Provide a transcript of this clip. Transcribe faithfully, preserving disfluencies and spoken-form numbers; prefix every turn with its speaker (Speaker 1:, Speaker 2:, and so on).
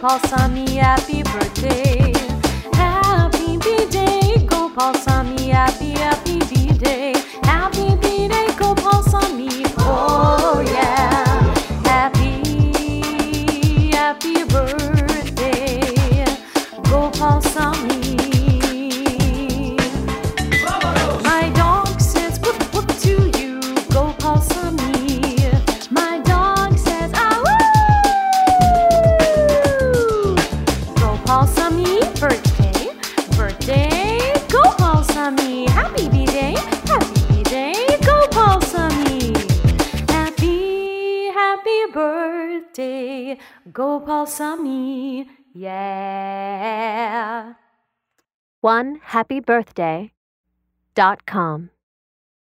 Speaker 1: Gopalsamy, happy birthday. Happy B-Day, Gopalsamy, happy, happy B-Day. Happy B-Day, Gopalsamy, oh yeah. Happy, happy birthday, Gopalsamy. My dog says whoop whoop to you, Gopalsamy. My dog says ah woo. Gopalsamy, birthday, birthday, Gopalsamy. Happy B-Day, happy B-Day, Gopalsamy. Happy, happy birthday, Gopalsamy, yeah.
Speaker 2: One happy birthday dot com